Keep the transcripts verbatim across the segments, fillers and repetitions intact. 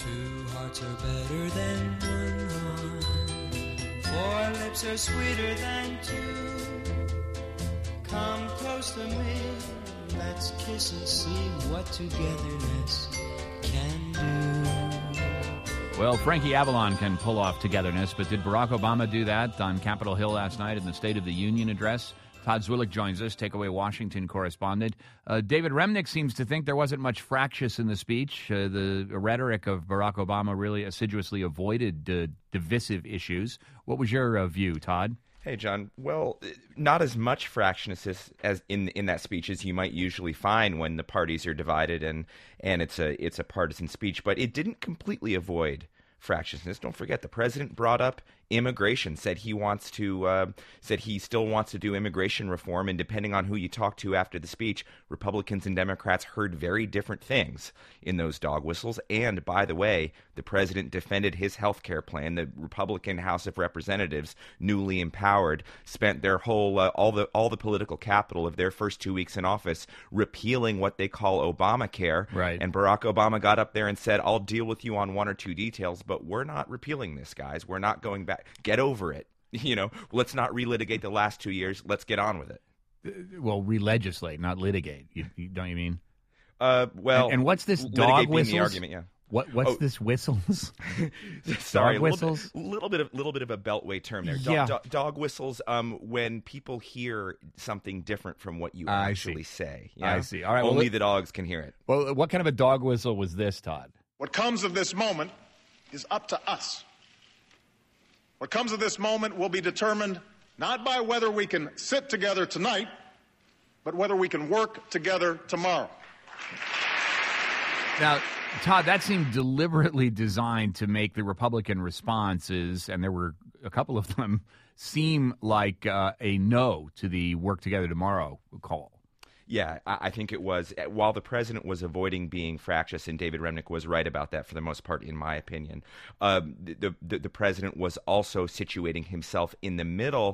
Two hearts are better than one heart. Four lips are sweeter than two. Come close to me. Let's kiss and see what togetherness can do. Well, Frankie Avalon can pull off togetherness, but did Barack Obama do that on Capitol Hill last night in the State of the Union address? Todd Zwillich joins us, Takeaway Washington correspondent. Uh, David Remnick seems to think there wasn't much fractious in the speech. Uh, the rhetoric of Barack Obama really assiduously avoided uh, divisive issues. What was your uh, view, Todd? Hey, John. Well, not as much fractious as, as in in that speech as you might usually find when the parties are divided and and it's a it's a partisan speech, but it didn't completely avoid fractiousness. Don't forget, the president brought up immigration, said he wants to, uh, said he still wants to do immigration reform, and depending on who you talk to after the speech, Republicans and Democrats heard very different things in those dog whistles. And by the way, the president defended his health care plan. The Republican House of Representatives, newly empowered, spent their whole uh, all the all the political capital of their first two weeks in office repealing what they call Obamacare. Right. And Barack Obama got up there and said, "I'll deal with you on one or two details, but we're not repealing this, guys. We're not going back. Get over it. You know, let's not relitigate the last two years. Let's get on with it." Well, re-legislate, not litigate. You, you, don't you mean? Uh, well, and, and what's this dog whistles? The argument, yeah. What what's oh. this whistles? Sorry, dog whistles. A little, little bit of little bit of a beltway term there. Do, yeah. do, dog whistles. Um, when people hear something different from what you I actually see. say. You I know? see. All right. Only well, the dogs can hear it. Well, what kind of a dog whistle was this, Todd? What comes of this moment is up to us. What comes of this moment will be determined not by whether we can sit together tonight, but whether we can work together tomorrow. Now, Todd, that seemed deliberately designed to make the Republican responses, and there were a couple of them, seem like uh, a no to the work together tomorrow call. Yeah, I think it was. While the president was avoiding being fractious, and David Remnick was right about that for the most part, in my opinion, uh, the, the the president was also situating himself in the middle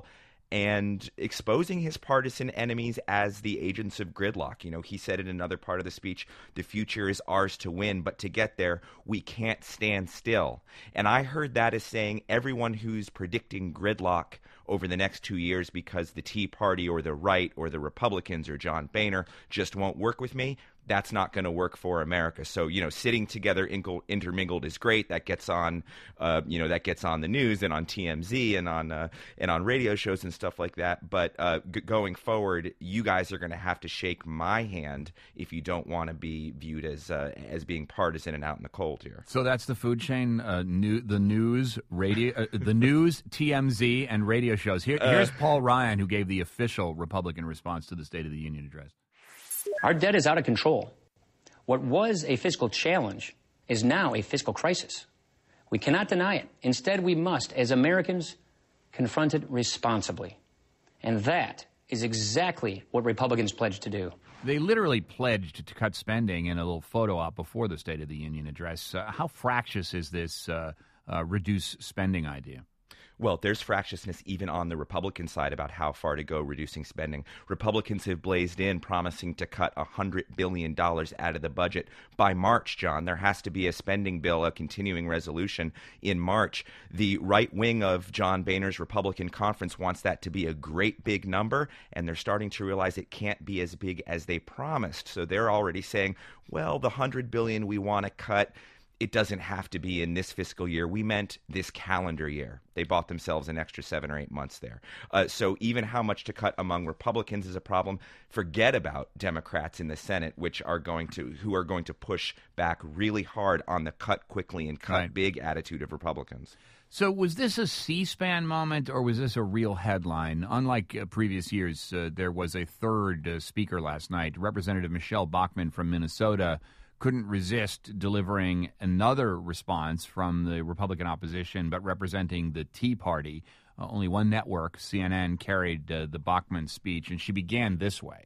and exposing his partisan enemies as the agents of gridlock. You know, he said in another part of the speech, the future is ours to win, but to get there, we can't stand still. And I heard that as saying everyone who's predicting gridlock over the next two years because the Tea Party or the right or the Republicans or John Boehner just won't work with me, that's not going to work for America. So, you know, sitting together intermingled is great. That gets on, uh, you know, that gets on the news and on T M Z and on uh, and on radio shows and stuff like that. But uh, g- going forward, you guys are going to have to shake my hand if you don't want to be viewed as uh, as being partisan and out in the cold here. So that's the food chain, uh, new, the news, radio, uh, the news, T M Z, and radio shows. Here, here's uh, Paul Ryan, who gave the official Republican response to the State of the Union address. Our debt is out of control. What was a fiscal challenge is now a fiscal crisis. We cannot deny it. Instead, we must, as Americans, confront it responsibly. And that is exactly what Republicans pledged to do. They literally pledged to cut spending in a little photo op before the State of the Union address. Uh, how fractious is this uh, uh, reduce spending idea? Well, there's fractiousness even on the Republican side about how far to go reducing spending. Republicans have blazed in promising to cut one hundred billion dollars out of the budget by March, John. There has to be a spending bill, a continuing resolution in March. The right wing of John Boehner's Republican conference wants that to be a great big number, and they're starting to realize it can't be as big as they promised. So they're already saying, well, the one hundred billion dollars we want to cut, it doesn't have to be in this fiscal year. We meant this calendar year. They bought themselves an extra seven or eight months there. Uh, so even how much to cut among Republicans is a problem. Forget about Democrats in the Senate, which are going to who are going to push back really hard on the cut quickly and cut right. big attitude of Republicans. So was this a C-SPAN moment, or was this a real headline? Unlike uh, previous years, uh, there was a third uh, speaker last night, Representative Michelle Bachmann from Minnesota, couldn't resist delivering another response from the Republican opposition, but representing the Tea Party. Uh, only one network, C N N, carried uh, the Bachmann speech, and she began this way.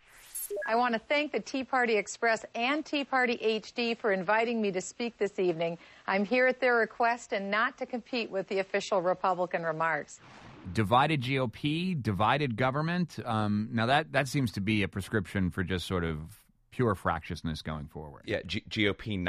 I want to thank the Tea Party Express and Tea Party H D for inviting me to speak this evening. I'm here at their request and not to compete with the official Republican remarks. Divided G O P, divided government. Um, now, that, that seems to be a prescription for just sort of pure fractiousness going forward. Yeah, G- GOP not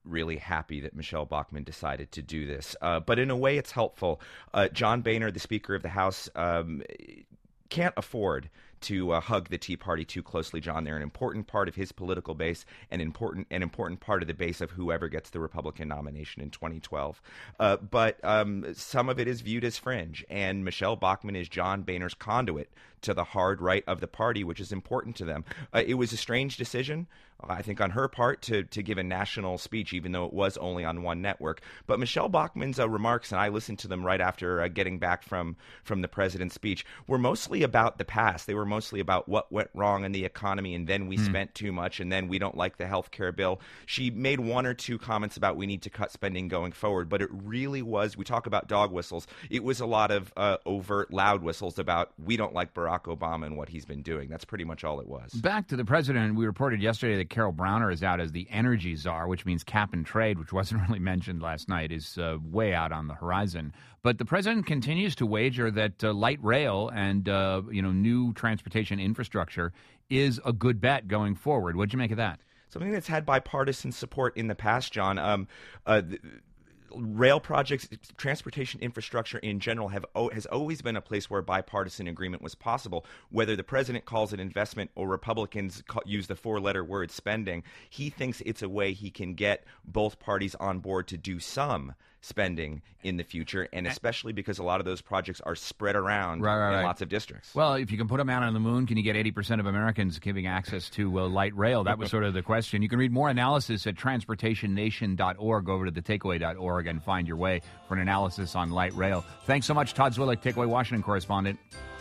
really happy that Michelle Bachmann decided to do this. Uh, but in a way, it's helpful. Uh, John Boehner, the Speaker of the House, um, can't afford to uh, hug the Tea Party too closely, John. They're an important part of his political base, and important an important part of the base of whoever gets the Republican nomination in twenty twelve. Uh, but um, some of it is viewed as fringe, and Michelle Bachmann is John Boehner's conduit to the hard right of the party, which is important to them. Uh, it was a strange decision, I think, on her part to to give a national speech, even though it was only on one network. But Michelle Bachmann's uh, remarks, and I listened to them right after uh, getting back from, from the president's speech, were mostly about the past. They were mostly about what went wrong in the economy, and then we mm. spent too much, and then we don't like the health care bill. She made one or two comments about we need to cut spending going forward, but it really was, we talk about dog whistles, it was a lot of uh, overt loud whistles about we don't like Barack Obama and what he's been doing. That's pretty much all it was. Back to the president, we reported yesterday that Carol Browner is out as the energy czar, which means cap and trade, which wasn't really mentioned last night, is uh, way out on the horizon. But the president continues to wager that uh, light rail and uh, you know new transportation infrastructure is a good bet going forward. What'd you make of that? Something that's had bipartisan support in the past, John. Um, uh, th- Rail projects, transportation infrastructure in general, have has always been a place where bipartisan agreement was possible. Whether the president calls it investment or Republicans call, use the four-letter word spending, he thinks it's a way he can get both parties on board to do some spending in the future, and especially because a lot of those projects are spread around right, right, in right. lots of districts. Well, if you can put a man on the moon, can you get eighty percent of Americans giving access to uh, light rail? That was sort of the question. You can read more analysis at transportation nation dot org. Go over to the takeaway dot org and find your way for an analysis on light rail. Thanks so much, Todd Zwillich, Takeaway Washington correspondent.